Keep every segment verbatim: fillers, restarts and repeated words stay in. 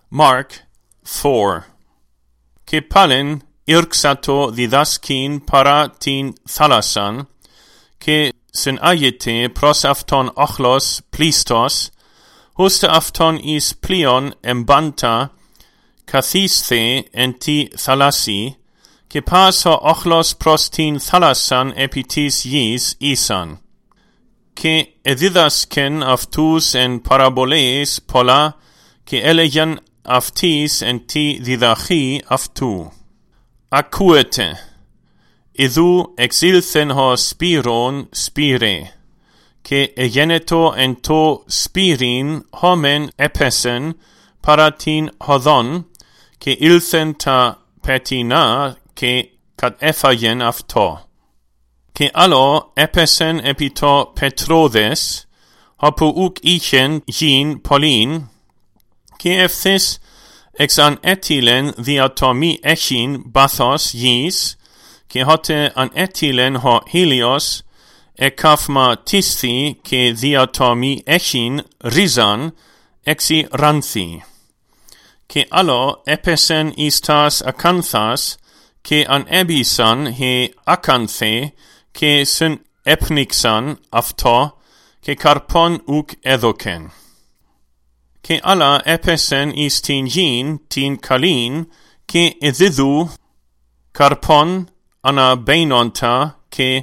Mark four. Και πάλιν ήρξατο διδάσκην παρά την θάλασσαν, και συνάγεται προς αυτόν όχλος πλήστος, ώστε αυτόν εις πλοίον εμπάντα καθίσθε εν τη θαλάσσι, και πας ο όχλος προς την θάλασσαν επί της γης ήσαν. Και εδίδασκεν αυτούς εν παραβολές πολλά, και έλεγεν αυτής εν τη διδαχή αυτού. Ακούετε, ιδού εξήλθεν ο σπύρον σπύρε, και εγένετο εν το σπύριν χωμεν έπεσεν παρά την οδόν, και ήλθεν τα πετεινά και κατέφαγεν αυτό. Και άλλο έπεσεν επί το πετρόδες, όπου ουκ είχεν γιν πολλήν, και ευθύς εξ αν έτειλεν δια το μη έχειν πάθος γης, και χωτε αν έτειλεν ο χίλιος εκαύμα τίσθη, και δια το μη έχειν ρίζαν εξι ράνθη. Και άλλο έπεσεν εις τας ακάνθας, και αν έμπησαν he ακάνθε, και συν έπνιξαν αυτό, και καρπον ουκ έδωκεν. Και άλλα έπεσεν εις την γην την καλήν, και εδίδου καρπον αναμπαίνοντα και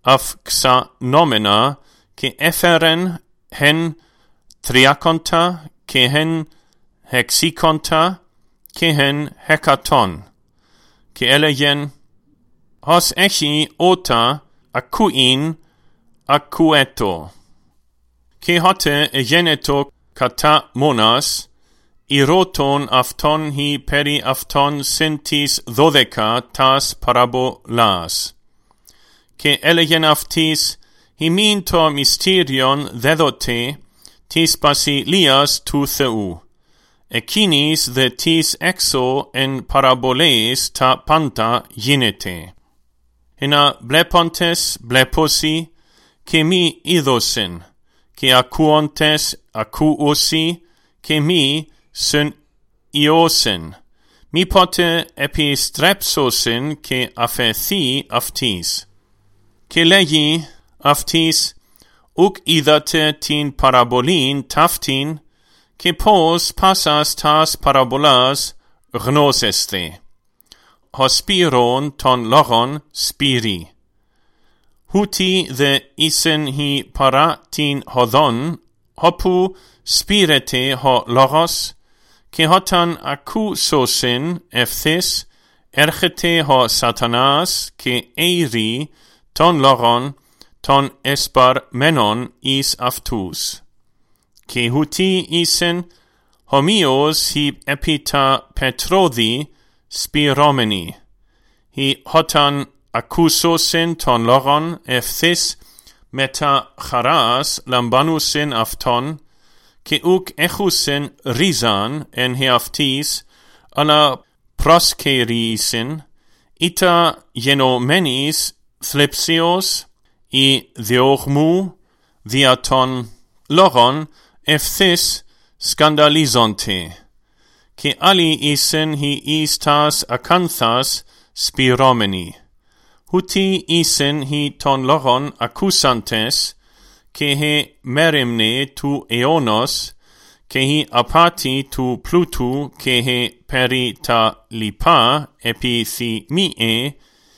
αυξανόμενα, και έφερεν χεν τριακόντα, και χεν hexikόντα, και χεν hekatόν. Και έλεγεν, ως έχει ότα ακούειν ακούετο. Και χωτε εγένετο κατά μόνας, ηρωτών αυτόν χι περί αυτόν συν της δώδεκα τας παραβολάς. Και έλεγεν αυτής, ημίν το μυστήριον δέδοτε της βασιλείας του Θεού. Εκείνης δε της έξω εν παραβολές τα πάντα γίνεται. Ενα βλέποντες βλέπωσι, και μη είδωσιν, και ακούοντες ακούωσι, και μη συν ιώσιν. Μη ποτε επιστρέψωσιν, και αφαιθεί αυτής. Και λέγει αυτής, ουκ είδατε την παραβολήν ταύτην, και πως πάσας τας παραβολάς γνώσεστε. Ο σπύρον των λόγων σπύρι. Χούτι δε ήσεν χι παρά την οδόν, όπου σπύρετε ο λόγος, και όταν ακούσωσιν ευθύς, έρχεται ο σατανάς, και αίρει των λόγων των εσπαρμένων εις αυτούς. Και χούτι ήσεν ομοίως χι επί τα πετρώδη σπυρώμενοι. Χι όταν ακούσωσιν των λόγων ευθύς μετα χαράς λαμβάνουσιν αυτόν, και ουκ έχουσιν ρίζαν εν αυτής, αλλά προσκαιρίσιν, ήτα γενομένης θλιψιος ή διώγμου δια των λόγων ευθύς σκανδαλίζονται. Και άλλοι ήσεν χι εις τας ακάνθας σπυρώμενοι. Χούτι ήσεν χι των λόγων ακούσαντες, και χι μέρημνε του αιώνος, και χι απάτη του πλούτου, και χι περί τα λοιπά επιθυμίε,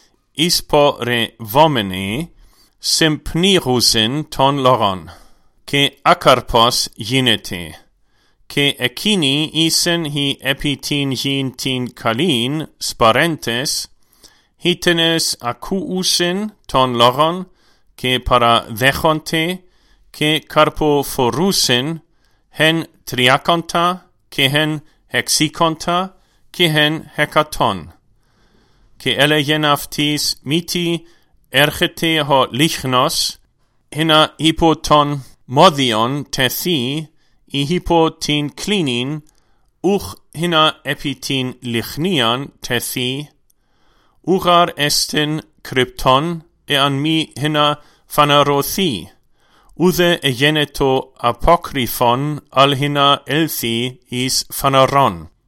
εισπορευόμενοι, συμπνίρουσιν των λόγων. Και ακαρπος γίνεται. Και εκείνοι ήσεν χι επί την γην την καλήν σπαρέντες, χίτενες ακούουσιν των λόγων, και παραδέχονται, και καρποφορούσιν, χεν τριακόντα, και χεν hexikόντα, και χεν hekatόν. Και έλεγεν αυτής, μήτι έρχεται ο λίχνος, χινα υπό των μόδιον τεθεί, ή υπό την κλίνην, ουχ χινα επί την λιχνίαν τεθεί, ουγαρ εστιν κρυπτόν, εάν μη χινα φαναρωθεί, ουδε εγένετο αποκρυφόν, αλ χινα έλθει εις φαναρών.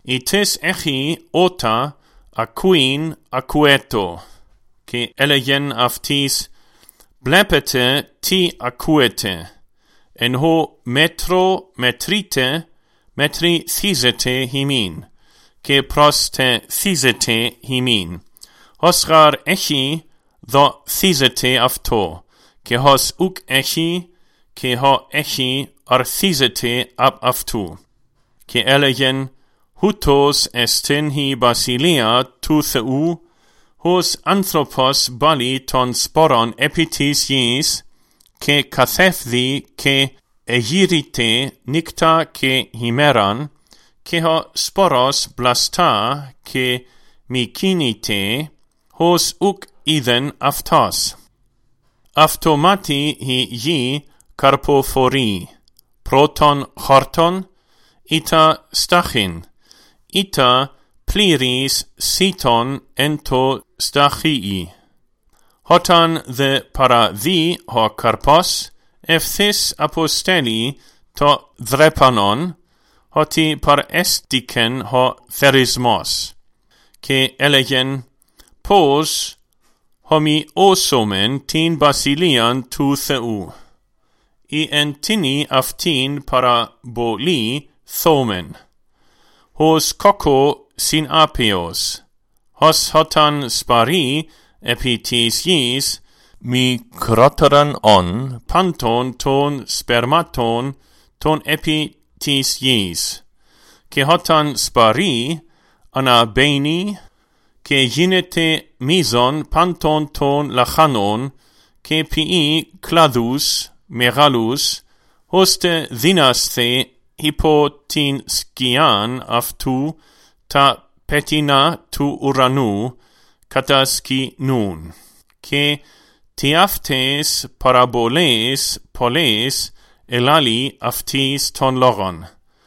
Itis echi ota aquin aqueto, que elegen aftis blepete ti aquete, en ho metro metrite metri thysete himin, que proste thysete himin. Hosgar echi tho thysete afto, que hos uk echi, que ho echi ar thysete ab aftu, que elegen hutos estin hi basilia tu theu, hos anthropos bali ton sporon epitis iis, que cathefthi que egirite nicta que himeran, que ho sporos blasta que mikinite, hos uk idhen aftos. Aftomati hi yi carpophori, proton horton, ita stachin, ita pliris siton ento stachii. Hotan the para vi ho carpos, epthis aposteli to drepanon, hoti par estiken ho therismos, que elegen pos homi osomen tin basilian tu theu, I entini aftin para boli thomen, hos coco sin apios, hos hotan spari epitis iis, mi croteran on panton ton spermaton ton epitis iis, que hotan spari anabeni, que ginete mison panton ton lachanon, que pi cladus megalus, hoste dinaste hypotin skian aftu ta petina tu uranu kataski nun, que tiaftes paraboles poles elali aftis ton logon,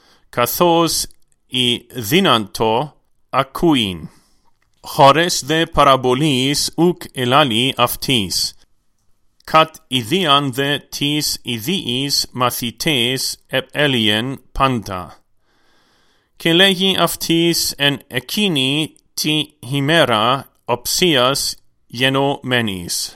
kathos I dinanto akuin. Hores de parabolis uk elali aftis, kat idian de tis idiis mathites ep elien panta. Que legi aftis en ekini ti himera opsias yeno menis.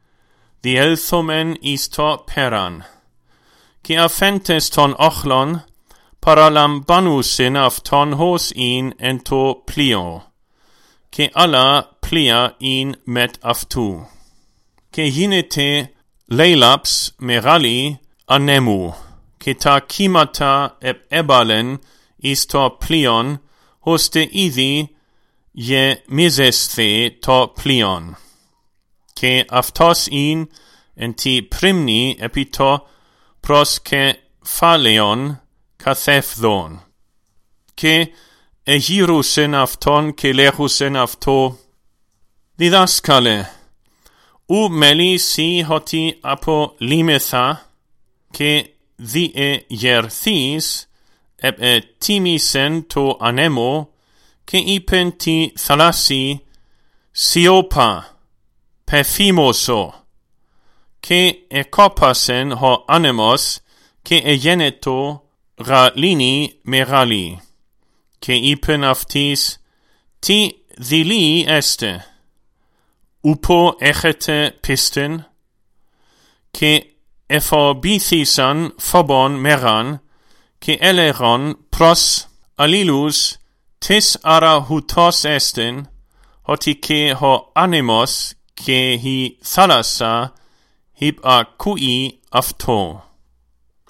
Dielthomen isto peran. Que afentes ton ochlon, paralambanusin afton hos in ento plio. Que alla plia in met aftu. Que ginete leilaps merali anemu, que ta kimata ep ebalen isto plion, hoste idi je misesthe to plion. Que aftos in enti primni epito pros que phaleon kathefthon. Que egirusen afton que lehusen afto didaskale. U meli si hoti apo limetha, que die yerthis, eb e timisen to anemo, que ipenti thalasi, siopa, pefimoso, que ekopasen ho anemos, que egeneto ralini merali, que ipen aftis, ti dili este, upo echete pistin, que ephobithisan phobon meran, que eleron pros alilus tis ara hutos estin, hoti que ho animos que hi thalassa hip a kui afto.